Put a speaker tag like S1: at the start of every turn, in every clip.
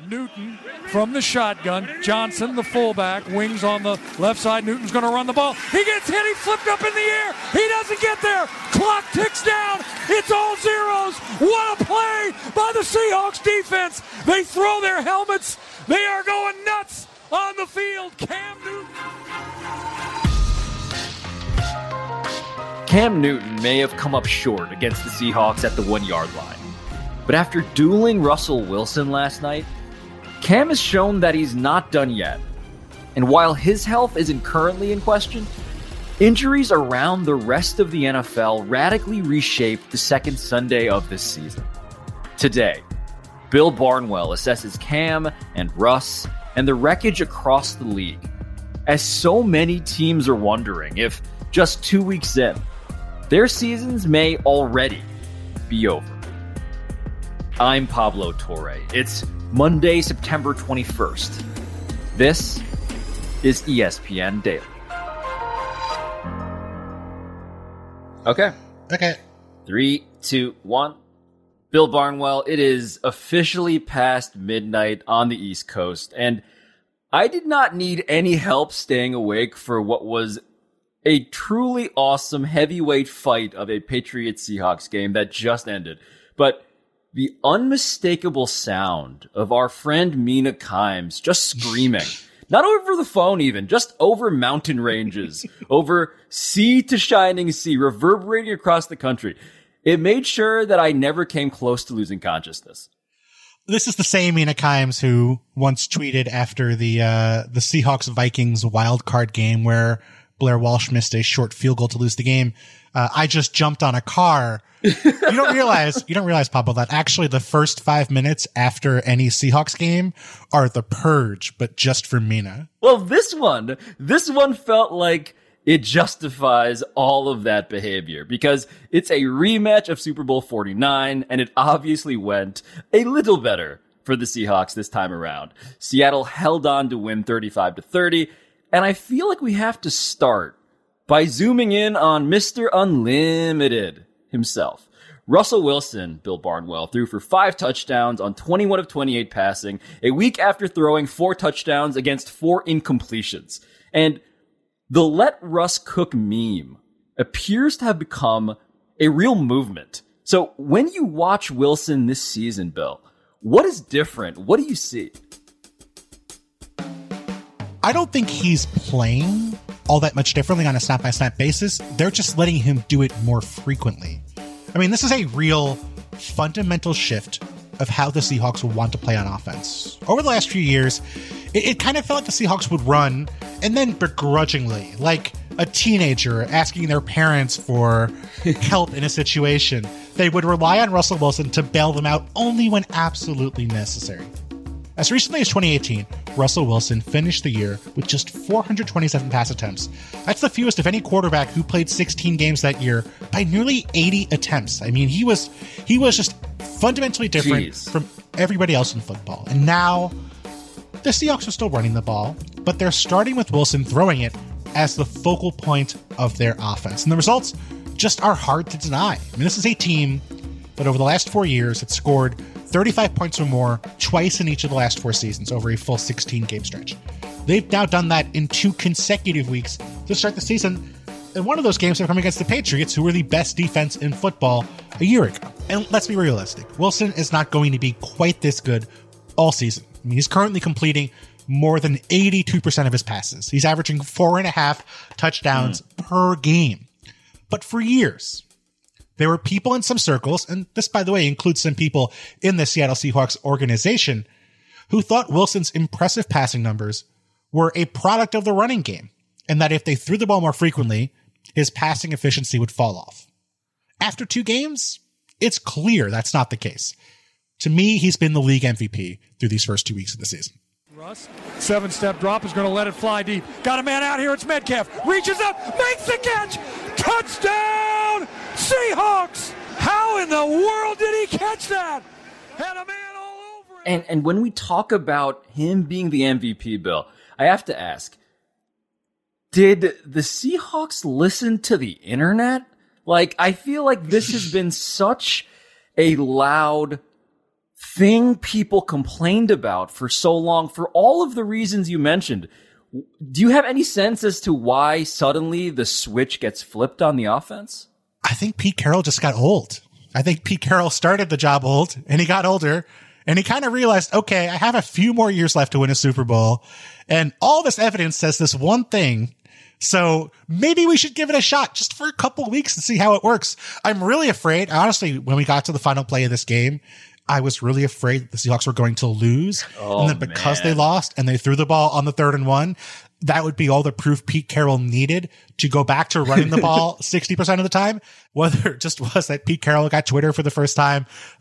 S1: Newton from the shotgun. Johnson, the fullback, wings on the left side. Newton's going to run the ball. He gets hit. He flipped up in the air. He doesn't get there. Clock ticks down. It's all zeros. What a play by the Seahawks defense. They throw their helmets. They are going nuts on the field. Cam Newton.
S2: Cam Newton may have come up short against the Seahawks at the 1-yard line. But after dueling Russell Wilson last night, Cam has shown that he's not done yet. And while his health isn't currently in question, injuries around the rest of the NFL radically reshaped the second Sunday of this season. Today, Bill Barnwell assesses Cam and Russ and the wreckage across the league, as so many teams are wondering if, just 2 weeks in, their seasons may already be over. I'm Pablo Torre. It's Monday, September 21st. This is ESPN Daily. Okay. 3, 2, 1. Bill Barnwell, it is officially past midnight on the East Coast, and I did not need any help staying awake for what was a truly awesome heavyweight fight of a Patriots-Seahawks game that just ended. But the unmistakable sound of our friend Mina Kimes just screaming, not over the phone even, just over mountain ranges, over sea to shining sea, reverberating across the country. It made sure that I never came close to losing consciousness.
S3: This is the same Mina Kimes who once tweeted after the Seahawks-Vikings wild card game where Blair Walsh missed a short field goal to lose the game. I just jumped on a car. You don't realize, Pablo, that actually the first 5 minutes after any Seahawks game are the purge, but just for Mina.
S2: Well, this one felt like it justifies all of that behavior because it's a rematch of Super Bowl 49, and it obviously went a little better for the Seahawks this time around. Seattle held on to win 35-30, and I feel like we have to start by zooming in on Mr. Unlimited himself. Russell Wilson, Bill Barnwell, threw for 5 touchdowns on 21 of 28 passing, a week after throwing 4 touchdowns against 4 incompletions. And the Let Russ Cook meme appears to have become a real movement. So when you watch Wilson this season, Bill, what is different? What do you see?
S3: I don't think he's playing all that much differently on a snap-by-snap basis. They're just letting him do it more frequently. I mean, this is a real fundamental shift of how the Seahawks will want to play on offense. Over the last few years, it kind of felt like the Seahawks would run and then begrudgingly, like a teenager asking their parents for help in a situation, they would rely on Russell Wilson to bail them out only when absolutely necessary. As recently as 2018, Russell Wilson finished the year with just 427 pass attempts. That's the fewest of any quarterback who played 16 games that year by nearly 80 attempts. I mean, he was just fundamentally different from everybody else in football. And now the Seahawks are still running the ball, but they're starting with Wilson throwing it as the focal point of their offense. And the results just are hard to deny. I mean, this is a team that over the last 4 years had scored 35 points or more twice in each of the last 4 seasons over a full 16-game stretch. They've now done that in 2 consecutive weeks to start the season. And one of those games have come against the Patriots, who were the best defense in football a year ago. And let's be realistic. Wilson is not going to be quite this good all season. I mean, he's currently completing more than 82% of his passes. He's averaging 4.5 touchdowns per game. But for years, there were people in some circles, and this, by the way, includes some people in the Seattle Seahawks organization, who thought Wilson's impressive passing numbers were a product of the running game, and that if they threw the ball more frequently, his passing efficiency would fall off. After 2 games, it's clear that's not the case. To me, he's been the league MVP through these first 2 weeks of the season.
S1: Russ, 7-step drop, is going to let it fly deep. Got a man out here, it's Metcalf. Reaches up, makes the catch! Touchdown, Seahawks! How in the world did he catch that? Had a man all over it.
S2: And when we talk about him being the MVP, Bill, I have to ask, did the Seahawks listen to the internet? Like, I feel like this has been such a loud thing people complained about for so long for all of the reasons you mentioned. Do you have any sense as to why suddenly the switch gets flipped on the offense?
S3: I think Pete Carroll just got old. I think Pete Carroll started the job old, and he got older, and he kind of realized, okay, I have a few more years left to win a Super Bowl, and all this evidence says this one thing, so maybe we should give it a shot just for a couple of weeks and see how it works. I'm really afraid, honestly, when we got to the final play of this game, I was really afraid that the Seahawks were going to lose. And then because they lost and they threw the ball on the 3rd and 1, that would be all the proof Pete Carroll needed to go back to running the ball 60% of the time. Whether it just was that Pete Carroll got Twitter for the first time,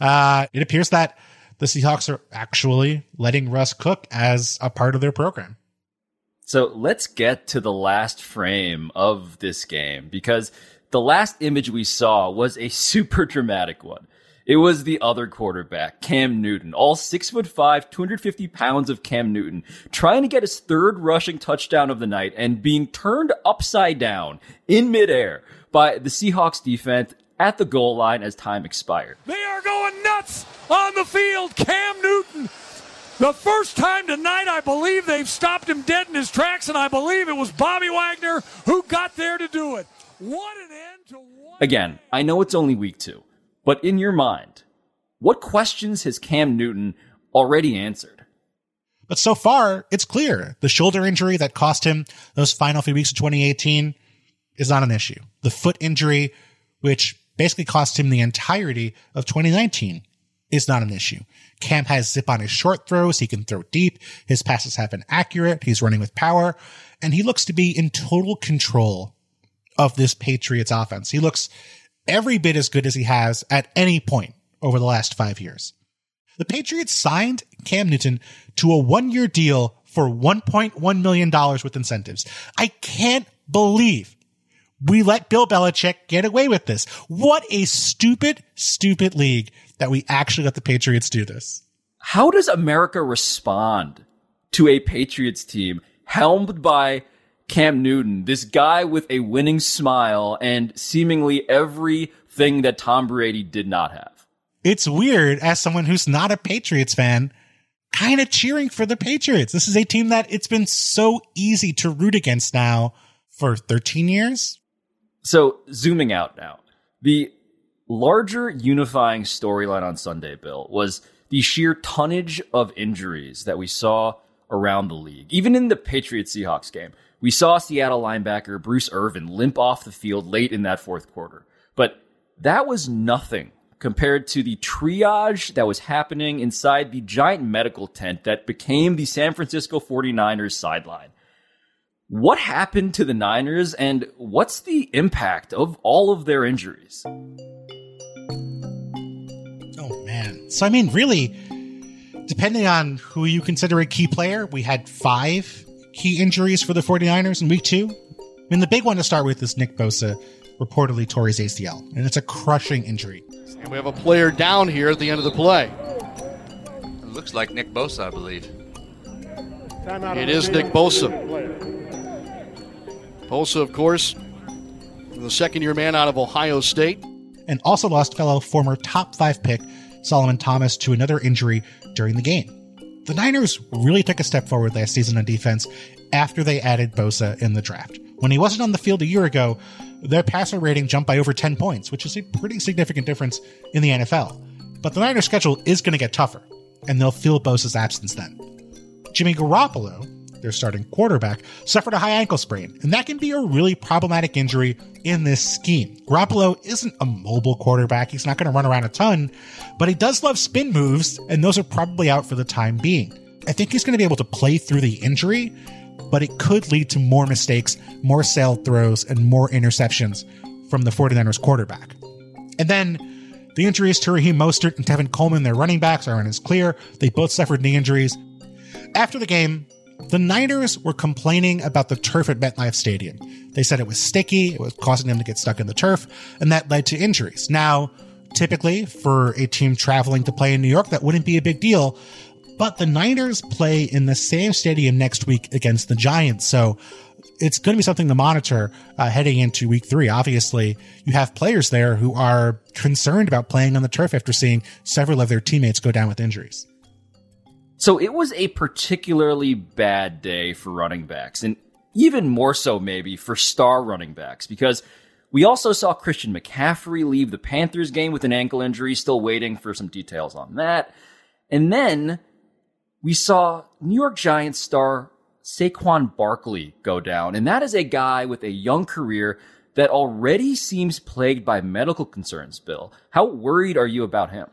S3: it appears that the Seahawks are actually letting Russ cook as a part of their program.
S2: So let's get to the last frame of this game, because the last image we saw was a super dramatic one. It was the other quarterback, Cam Newton, all 6'5", 250 pounds of Cam Newton, trying to get his 3rd rushing touchdown of the night and being turned upside down in midair by the Seahawks defense at the goal line as time expired.
S1: They are going nuts on the field. Cam Newton, the first time tonight, I believe they've stopped him dead in his tracks, and I believe it was Bobby Wagner who got there to do it. What an end to one.
S2: Again, I know it's only week 2. But in your mind, what questions has Cam Newton already answered?
S3: But so far, it's clear. The shoulder injury that cost him those final few weeks of 2018 is not an issue. The foot injury, which basically cost him the entirety of 2019, is not an issue. Cam has zip on his short throws. He can throw deep. His passes have been accurate. He's running with power. And he looks to be in total control of this Patriots offense. He looks every bit as good as he has at any point over the last 5 years. The Patriots signed Cam Newton to a 1-year deal for $1.1 million with incentives. I can't believe we let Bill Belichick get away with this. What a stupid, stupid league that we actually let the Patriots do this.
S2: How does America respond to a Patriots team helmed by Cam Newton, this guy with a winning smile and seemingly everything that Tom Brady did not have?
S3: It's weird, as someone who's not a Patriots fan, kind of cheering for the Patriots. This is a team that it's been so easy to root against now for 13 years.
S2: So, zooming out now, the larger unifying storyline on Sunday, Bill, was the sheer tonnage of injuries that we saw around the league. Even in the Patriots-Seahawks game, we saw Seattle linebacker Bruce Irvin limp off the field late in that 4th quarter. But that was nothing compared to the triage that was happening inside the giant medical tent that became the San Francisco 49ers sideline. What happened to the Niners, and what's the impact of all of their injuries?
S3: Oh, man. So, I mean, really, depending on who you consider a key player, we had 5 key injuries for the 49ers in week 2. I mean, the big one to start with is Nick Bosa reportedly tore his ACL, and it's a crushing injury.
S4: And we have a player down here at the end of the play.
S5: It looks like Nick Bosa, I believe.
S4: It is Nick Bosa. Bosa, of course, the second-year man out of Ohio State.
S3: And also lost fellow former top 5 pick Solomon Thomas to another injury during the game. The Niners really took a step forward last season on defense after they added Bosa in the draft. When he wasn't on the field a year ago, their passer rating jumped by over 10 points, which is a pretty significant difference in the NFL. But the Niners' schedule is going to get tougher, and they'll feel Bosa's absence then. Jimmy Garoppolo, their starting quarterback, suffered a high ankle sprain, and that can be a really problematic injury in this scheme. Garoppolo isn't a mobile quarterback. He's not going to run around a ton, but he does love spin moves, and those are probably out for the time being. I think he's going to be able to play through the injury, but it could lead to more mistakes, more sailed throws, and more interceptions from the 49ers quarterback. And then the injuries to Raheem Mostert and Tevin Coleman, their running backs, aren't as clear. They both suffered knee injuries. After the game, the Niners were complaining about the turf at MetLife Stadium. They said it was sticky, it was causing them to get stuck in the turf, and that led to injuries. Now, typically, for a team traveling to play in New York, that wouldn't be a big deal, but the Niners play in the same stadium next week against the Giants, so it's going to be something to monitor heading into week 3. Obviously, you have players there who are concerned about playing on the turf after seeing several of their teammates go down with injuries.
S2: So it was a particularly bad day for running backs, and even more so maybe for star running backs, because we also saw Christian McCaffrey leave the Panthers game with an ankle injury, still waiting for some details on that. And then we saw New York Giants star Saquon Barkley go down, and that is a guy with a young career that already seems plagued by medical concerns, Bill. How worried are you about him?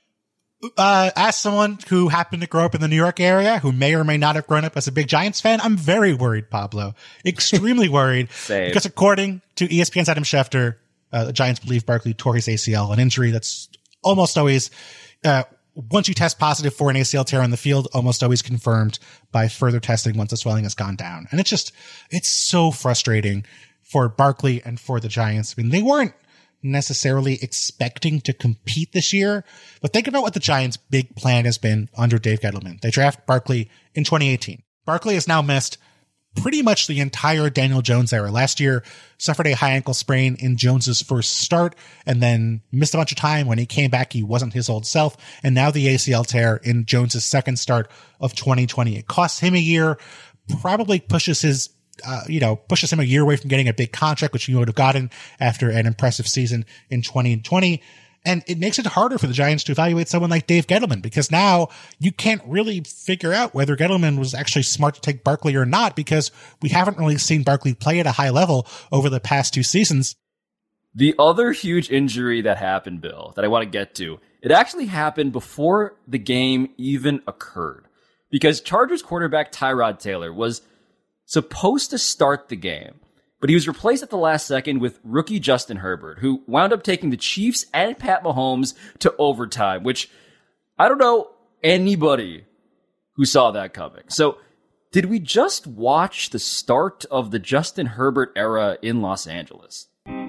S3: As someone who happened to grow up in the New York area, who may or may not have grown up as a big Giants fan, I'm very worried, Pablo. Extremely worried.
S2: Same.
S3: Because according to ESPN's Adam Schefter, the Giants believe Barkley tore his ACL, an injury that's almost always, once you test positive for an ACL tear on the field, almost always confirmed by further testing once the swelling has gone down. And it's so frustrating for Barkley and for the Giants. I mean, they weren't necessarily expecting to compete this year, but think about what the Giants' big plan has been under Dave Gettleman. They draft Barkley in 2018. Barkley has now missed pretty much the entire Daniel Jones era. Last year, suffered a high ankle sprain in Jones's first start and then missed a bunch of time. When he came back, he wasn't his old self. And now the ACL tear in Jones's second start of 2020. It costs him a year, probably pushes him a year away from getting a big contract, which he would have gotten after an impressive season in 2020. And it makes it harder for the Giants to evaluate someone like Dave Gettleman, because now you can't really figure out whether Gettleman was actually smart to take Barkley or not, because we haven't really seen Barkley play at a high level over the past 2 seasons.
S2: The other huge injury that happened, Bill, that I want to get to, it actually happened before the game even occurred, because Chargers quarterback Tyrod Taylor was supposed to start the game, but he was replaced at the last second with rookie Justin Herbert, who wound up taking the Chiefs and Pat Mahomes to overtime, which I don't know anybody who saw that coming. So did we just watch the start of the Justin Herbert era in Los Angeles?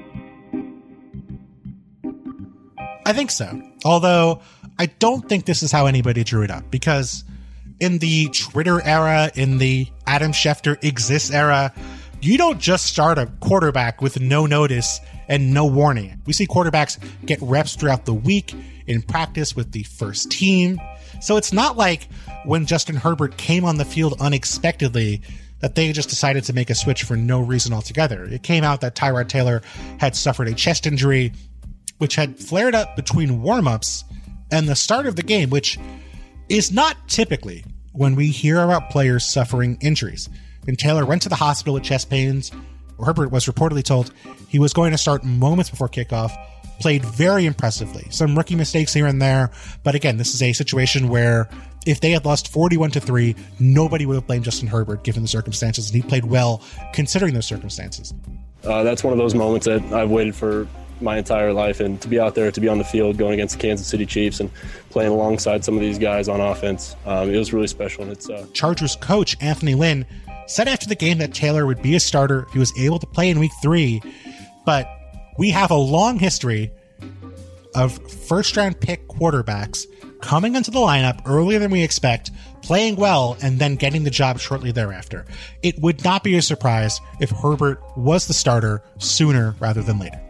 S3: I think so. Although I don't think this is how anybody drew it up, because in the Twitter era, in the Adam Schefter exists era, you don't just start a quarterback with no notice and no warning. We see quarterbacks get reps throughout the week in practice with the first team. So it's not like when Justin Herbert came on the field unexpectedly that they just decided to make a switch for no reason altogether. It came out that Tyrod Taylor had suffered a chest injury, which had flared up between warmups and the start of the game, which is not typically when we hear about players suffering injuries. And Taylor went to the hospital with chest pains. Herbert was reportedly told he was going to start moments before kickoff, played very impressively. Some rookie mistakes here and there. But again, this is a situation where if they had lost 41-3, nobody would have blamed Justin Herbert given the circumstances. And he played well considering those circumstances.
S6: That's one of those moments that I've waited for my entire life, and to be out there, to be on the field going against the Kansas City Chiefs and playing alongside some of these guys on offense, it was really special. And it's
S3: Chargers coach Anthony Lynn said after the game that Taylor would be a starter if he was able to play in week 3, but we have a long history of first-round pick quarterbacks coming into the lineup earlier than we expect, playing well, and then getting the job shortly thereafter. It would not be a surprise if Herbert was the starter sooner rather than later.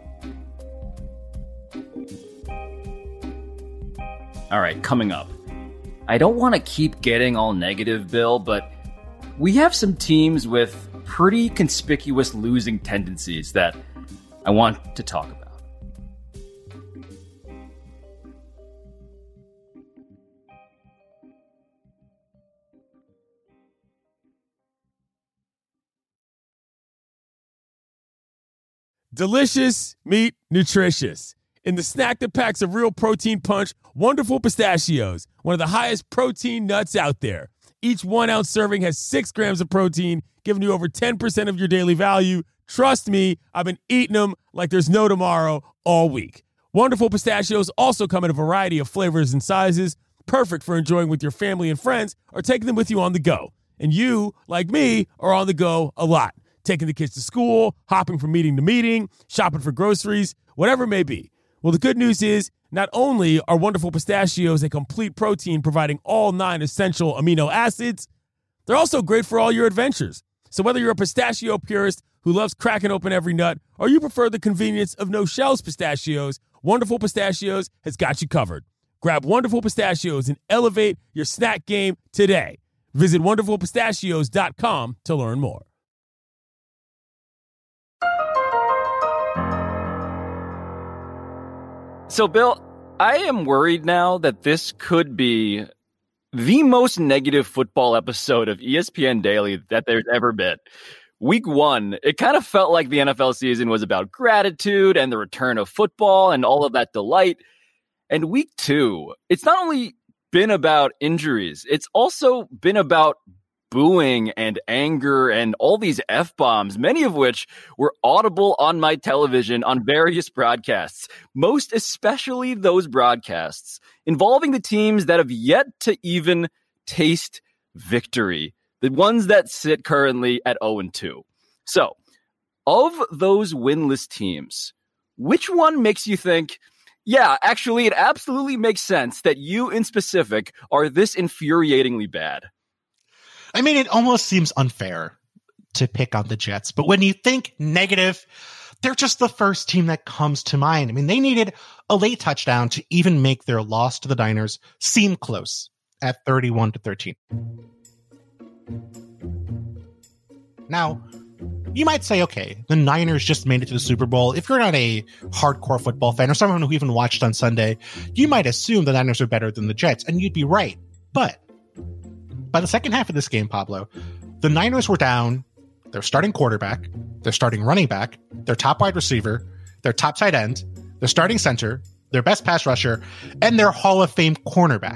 S2: All right, coming up. I don't want to keep getting all negative, Bill, but we have some teams with pretty conspicuous losing tendencies that I want to talk about.
S7: Delicious meat, nutritious. In the snack that packs a real protein punch, Wonderful Pistachios, one of the highest protein nuts out there. Each 1 ounce serving has 6 grams of protein, giving you over 10% of your daily value. Trust me, I've been eating them like there's no tomorrow all week. Wonderful Pistachios also come in a variety of flavors and sizes, perfect for enjoying with your family and friends or taking them with you on the go. And you, like me, are on the go a lot. Taking the kids to school, hopping from meeting to meeting, shopping for groceries, whatever it may be. Well, the good news is not only are Wonderful Pistachios a complete protein providing all 9 essential amino acids, they're also great for all your adventures. So whether you're a pistachio purist who loves cracking open every nut, or you prefer the convenience of no-shells pistachios, Wonderful Pistachios has got you covered. Grab Wonderful Pistachios and elevate your snack game today. Visit WonderfulPistachios.com to learn more.
S2: So, Bill, I am worried now that this could be the most negative football episode of ESPN Daily that there's ever been. Week 1, it kind of felt like the NFL season was about gratitude and the return of football and all of that delight. And week 2, it's not only been about injuries, it's also been about booing and anger and all these F-bombs, many of which were audible on my television on various broadcasts, most especially those broadcasts involving the teams that have yet to even taste victory, the ones that sit currently at 0-2. So, of those winless teams, which one makes you think, yeah, actually, it absolutely makes sense that you in specific are this infuriatingly bad?
S3: I mean, it almost seems unfair to pick on the Jets, but when you think negative, they're just the first team that comes to mind. I mean, they needed a late touchdown to even make their loss to the Niners seem close at 31-13. Now, you might say, okay, the Niners just made it to the Super Bowl. If you're not a hardcore football fan or someone who even watched on Sunday, you might assume the Niners are better than the Jets, and you'd be right. But by the second half of this game, Pablo, the Niners were down their starting quarterback, their starting running back, their top wide receiver, their top tight end, their starting center, their best pass rusher, and their Hall of Fame cornerback.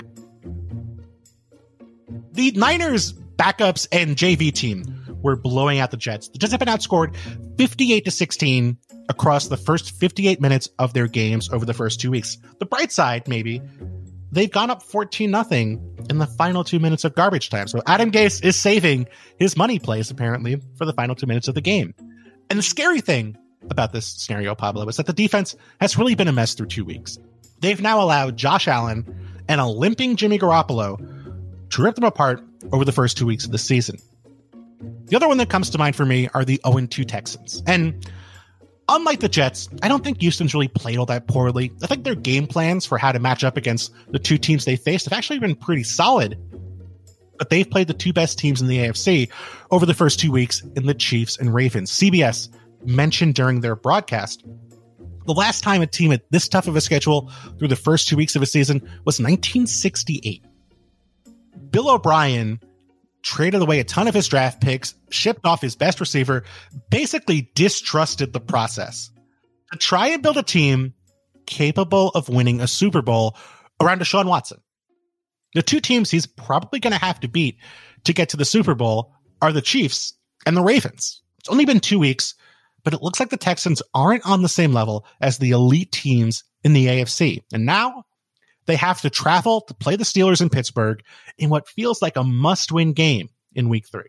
S3: The Niners backups and JV team were blowing out the Jets. The Jets have been outscored 58-16 across the first 58 minutes of their games over the first 2 weeks. The bright side, maybe, they've gone up 14-0 in the final 2 minutes of garbage time. So Adam Gase is saving his money plays, apparently, for the final 2 minutes of the game. And the scary thing about this scenario, Pablo, is that the defense has really been a mess through 2 weeks. They've now allowed Josh Allen and a limping Jimmy Garoppolo to rip them apart over the first 2 weeks of the season. The other one that comes to mind for me are the 0-2 Texans. And unlike the Jets, I don't think Houston's really played all that poorly. I think their game plans for how to match up against the two teams they faced have actually been pretty solid. But they've played the two best teams in the AFC over the first 2 weeks in the Chiefs and Ravens. CBS mentioned during their broadcast, the last time a team had this tough of a schedule through the first 2 weeks of a season was 1968. Bill O'Brien traded away a ton of his draft picks, shipped off his best receiver, basically distrusted the process to try and build a team capable of winning a Super Bowl around Deshaun Watson. The two teams he's probably going to have to beat to get to the Super Bowl are the Chiefs and the Ravens. It's only been 2 weeks, but it looks like the Texans aren't on the same level as the elite teams in the AFC. And now they have to travel to play the Steelers in Pittsburgh in what feels like a must-win game in Week 3.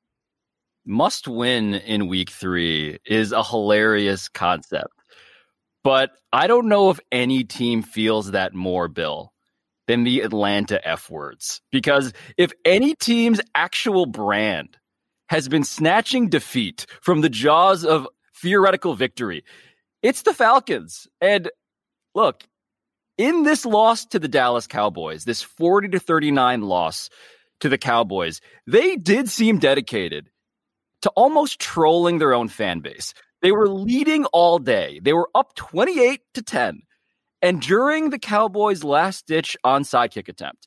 S2: Must win in Week 3 is a hilarious concept. But I don't know if any team feels that more, Bill, than the Atlanta F words. Because if any team's actual brand has been snatching defeat from the jaws of theoretical victory, it's the Falcons. And look, in this loss to the Dallas Cowboys, this 40-39 loss to the Cowboys, they did seem dedicated to almost trolling their own fan base. They were leading all day. They were up 28-10. And during the Cowboys' last-ditch onside kick attempt,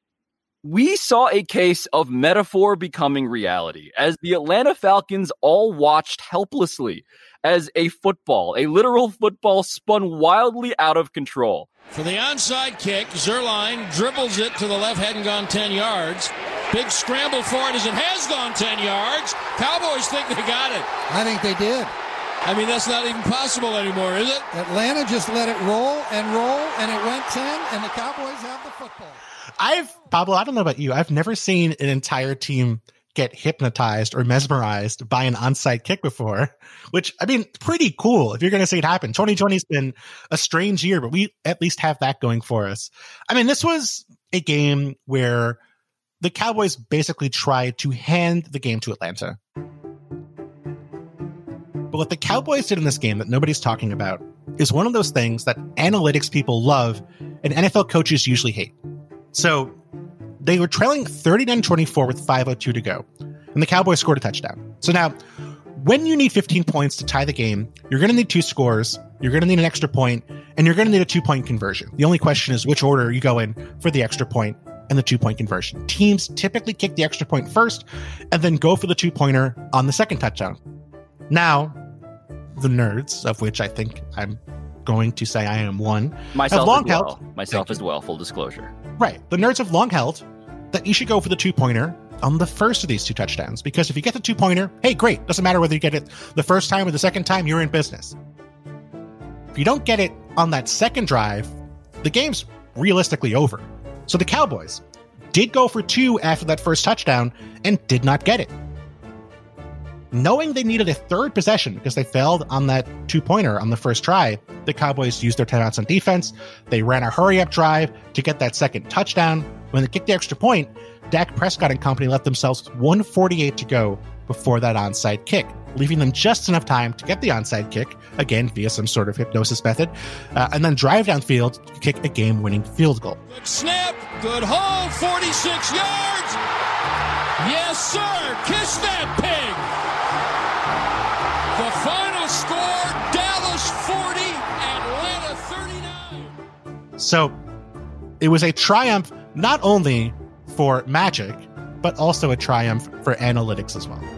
S2: we saw a case of metaphor becoming reality as the Atlanta Falcons all watched helplessly as a literal football, spun wildly out of control.
S8: For the onside kick, Zerline dribbles it to the left, hadn't gone 10 yards. Big scramble for it as it has gone 10 yards. Cowboys think they got it.
S9: I think they did.
S8: I mean, that's not even possible anymore, is it?
S9: Atlanta just let it roll, and it went 10, and the Cowboys have the football.
S3: Pablo, I don't know about you. I've never seen an entire team get hypnotized or mesmerized by an onside kick before, which, I mean, pretty cool if you're going to see it happen. 2020's been a strange year, but we at least have that going for us. I mean, this was a game where the Cowboys basically tried to hand the game to Atlanta. But what the Cowboys did in this game that nobody's talking about is one of those things that analytics people love and NFL coaches usually hate. So they were trailing 39-24 with 5:02 to go, and the Cowboys scored a touchdown. So now, when you need 15 points to tie the game, you're going to need 2 scores, you're going to need an extra point, and you're going to need a 2-point conversion. The only question is which order you go in for the extra point and the 2-point conversion. Teams typically kick the extra point first and then go for the 2-pointer on the second touchdown. Now, the nerds, of which I think I'm going to say I am one,
S2: Myself
S3: have long
S2: as well.
S3: held.
S2: Myself as well, full disclosure.
S3: Right. The nerds have long held that you should go for the 2-pointer on the first of these 2 touchdowns, because if you get the 2-pointer, hey, great. Doesn't matter whether you get it the first time or the second time, you're in business. If you don't get it on that second drive, the game's realistically over. So the Cowboys did go for 2 after that first touchdown and did not get it. Knowing they needed a third possession because they failed on that 2-pointer on the first try, the Cowboys used their timeouts on defense. They ran a hurry-up drive to get that second touchdown. When they kicked the extra point, Dak Prescott and company left themselves 1:48 to go before that onside kick, leaving them just enough time to get the onside kick, again via some sort of hypnosis method, and then drive downfield to kick a game-winning field goal.
S8: Good snap, good hold, 46 yards. Yes, sir. Kiss that pig. The final score, Dallas 40, Atlanta 39.
S3: So it was a triumph not only for Magic, but also a triumph for analytics as well.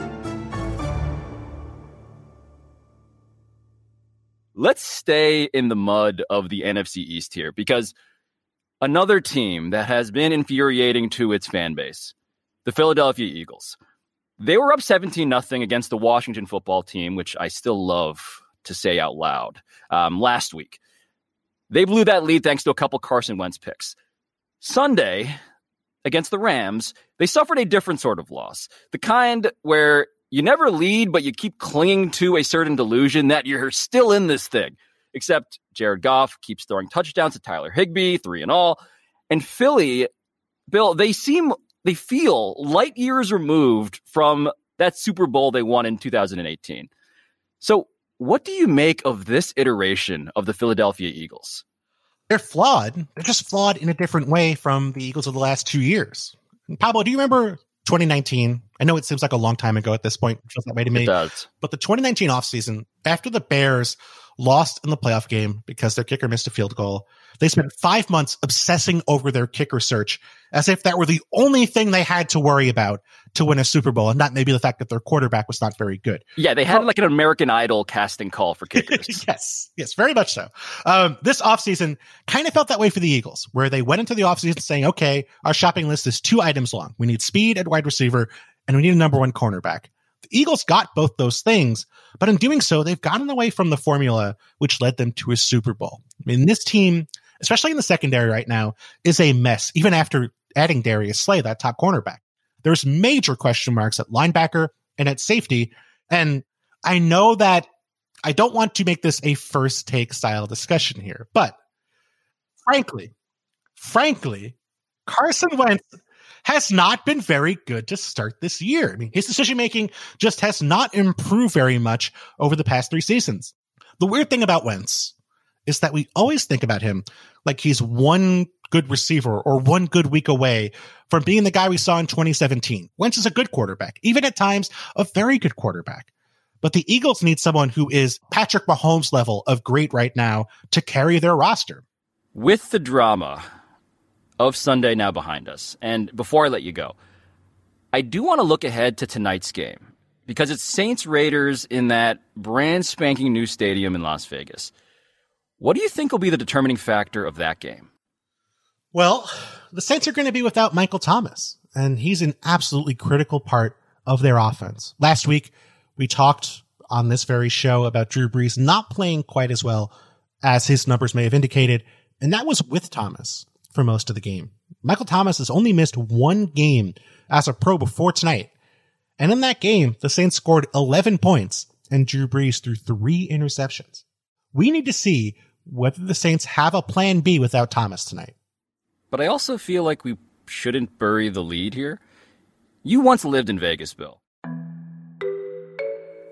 S2: Let's stay in the mud of the NFC East here, because another team that has been infuriating to its fan base, the Philadelphia Eagles. They were up 17-0 against the Washington football team, which I still love to say out loud, last week. They blew that lead thanks to a couple Carson Wentz picks. Sunday, against the Rams, they suffered a different sort of loss. The kind where you never lead, but you keep clinging to a certain delusion that you're still in this thing. Except Jared Goff keeps throwing touchdowns to Tyler Higbee, 3 and all. And Philly, Bill, they feel light years removed from that Super Bowl they won in 2018. So what do you make of this iteration of the Philadelphia Eagles?
S3: They're flawed. They're just flawed in a different way from the Eagles of the last 2 years. Pablo, do you remember 2019? I know it seems like a long time ago at this point. It feels that way to me.
S2: It does.
S3: But the 2019 offseason, after the Bears lost in the playoff game because their kicker missed a field goal, they spent 5 months obsessing over their kicker search as if that were the only thing they had to worry about to win a Super Bowl, and not maybe the fact that their quarterback was not very good.
S2: Yeah, they had like an American Idol casting call for kickers.
S3: Yes, very much so. This offseason kind of felt that way for the Eagles, where they went into the offseason saying, okay, our shopping list is 2 items long. We need speed at wide receiver, and we need a number 1 cornerback. The Eagles got both those things, but in doing so, they've gotten away from the formula, which led them to a Super Bowl. I mean, this team, especially in the secondary right now, is a mess, even after adding Darius Slay, that top cornerback. There's major question marks at linebacker and at safety, and I know that I don't want to make this a first take style discussion here, but frankly, Carson Wentz has not been very good to start this year. I mean, his decision-making just has not improved very much over the past 3 seasons. The weird thing about Wentz is that we always think about him like he's one good receiver or one good week away from being the guy we saw in 2017. Wentz is a good quarterback, even at times a very good quarterback. But the Eagles need someone who is Patrick Mahomes level of great right now to carry their roster.
S2: With the drama of Sunday now behind us, and before I let you go, I do want to look ahead to tonight's game because it's Saints-Raiders in that brand spanking new stadium in Las Vegas. What do you think will be the determining factor of that game?
S3: Well, the Saints are going to be without Michael Thomas, and he's an absolutely critical part of their offense. Last week, we talked on this very show about Drew Brees not playing quite as well as his numbers may have indicated, and that was with Thomas for most of the game. Michael Thomas has only missed 1 game as a pro before tonight, and in that game, the Saints scored 11 points, and Drew Brees threw 3 interceptions. We need to see whether the Saints have a plan B without Thomas tonight.
S2: But I also feel like we shouldn't bury the lead here. You once lived in Vegas, Bill.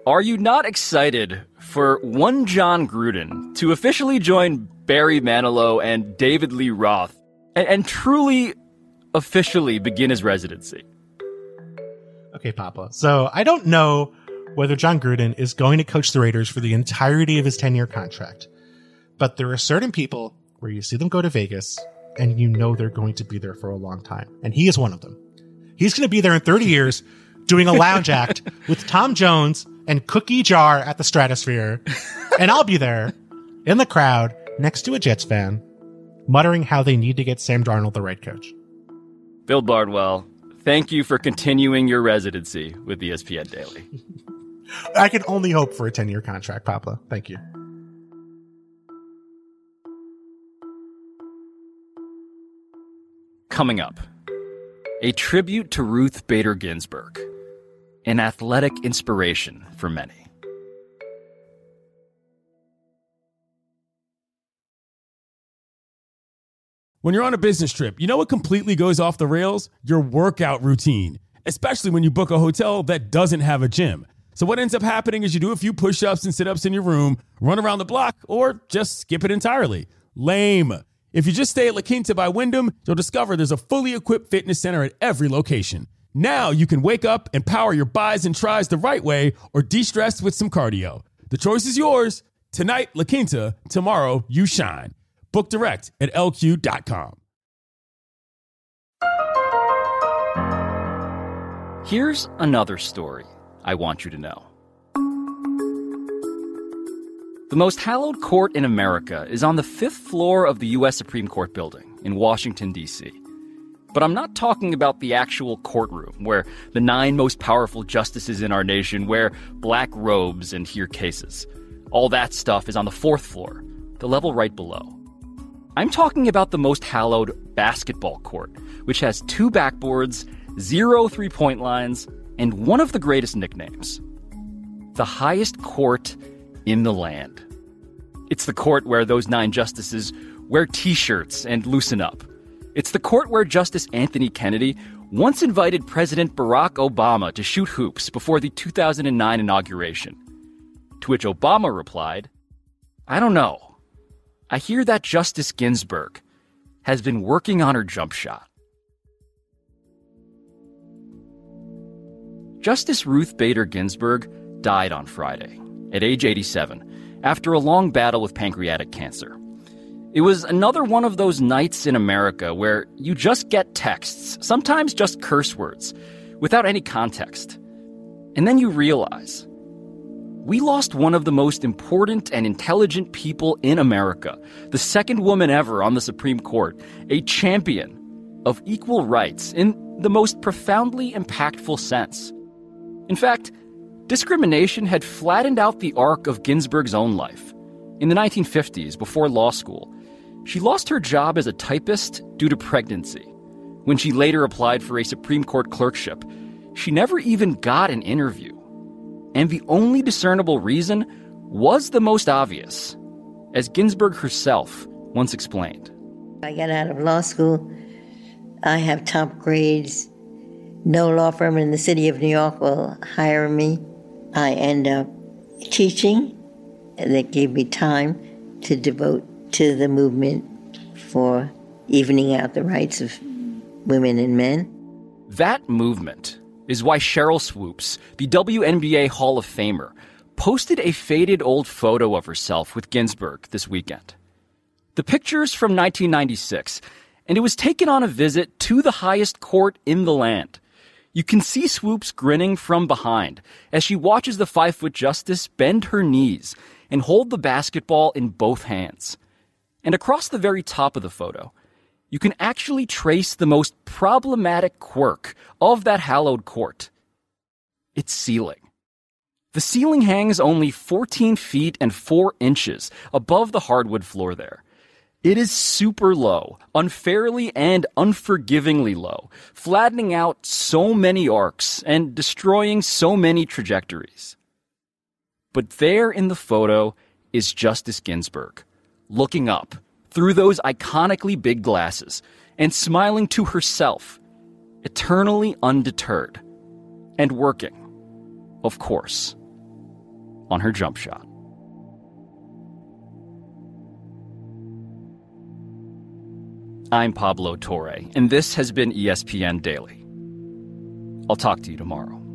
S2: are you not excited for one John Gruden to officially join Barry Manilow and David Lee Roth and truly, officially begin his residency?
S3: Okay, Papa. So I don't know whether John Gruden is going to coach the Raiders for the entirety of his 10-year contract, but there are certain people where you see them go to Vegas and you know they're going to be there for a long time. And he is one of them. He's going to be there in 30 years doing a lounge act with Tom Jones and Cookie Jar at the Stratosphere. And I'll be there in the crowd next to a Jets fan, muttering how they need to get Sam Darnold the right coach.
S2: Bill Bardwell, thank you for continuing your residency with ESPN Daily.
S3: I can only hope for a 10-year contract, Papa. Thank you.
S2: Coming up, a tribute to Ruth Bader Ginsburg, an athletic inspiration for many.
S7: When you're on a business trip, you know what completely goes off the rails? Your workout routine, especially when you book a hotel that doesn't have a gym. So what ends up happening is you do a few push-ups and sit-ups in your room, run around the block, or just skip it entirely. Lame. If you just stay at La Quinta by Wyndham, you'll discover there's a fully equipped fitness center at every location. Now you can wake up and power your bis and tris the right way or de-stress with some cardio. The choice is yours. Tonight, La Quinta. Tomorrow, you shine. Book direct at lq.com.
S2: Here's another story I want you to know. The most hallowed court in America is on the 5th floor of the U.S. Supreme Court building in Washington, D.C. But I'm not talking about the actual courtroom where the 9 most powerful justices in our nation wear black robes and hear cases. All that stuff is on the 4th floor, the level right below. I'm talking about the most hallowed basketball court, which has 2 backboards, 0 3-point lines, and one of the greatest nicknames: the highest court in the land. It's the court where those 9 justices wear t-shirts and loosen up. It's the court where Justice Anthony Kennedy once invited President Barack Obama to shoot hoops before the 2009 inauguration. To which Obama replied, "I don't know. I hear that Justice Ginsburg has been working on her jump shot." Justice Ruth Bader Ginsburg died on Friday at age 87 after a long battle with pancreatic cancer. It was another one of those nights in America where you just get texts, sometimes just curse words, without any context. And then you realize, we lost one of the most important and intelligent people in America, the second woman ever on the Supreme Court, a champion of equal rights in the most profoundly impactful sense. In fact, discrimination had flattened out the arc of Ginsburg's own life. In the 1950s, before law school, she lost her job as a typist due to pregnancy. When she later applied for a Supreme Court clerkship, she never even got an interview. And the only discernible reason was the most obvious, as Ginsburg herself once explained.
S10: I got out of law school. I have top grades. No law firm in the city of New York will hire me. I end up teaching. That gave me time to devote to the movement for evening out the rights of women and men.
S2: That movement is why Sheryl Swoopes, the WNBA Hall of Famer, posted a faded old photo of herself with Ginsburg this weekend. The picture's from 1996, and it was taken on a visit to the highest court in the land. You can see Swoopes grinning from behind as she watches the 5-foot justice bend her knees and hold the basketball in both hands. And across the very top of the photo, you can actually trace the most problematic quirk of that hallowed court: its ceiling. The ceiling hangs only 14 feet and 4 inches above the hardwood floor there. It is super low, unfairly and unforgivingly low, flattening out so many arcs and destroying so many trajectories. But there in the photo is Justice Ginsburg, looking up through those iconically big glasses and smiling to herself, eternally undeterred, and working, of course, on her jump shot. I'm Pablo Torre, and this has been ESPN Daily. I'll talk to you tomorrow.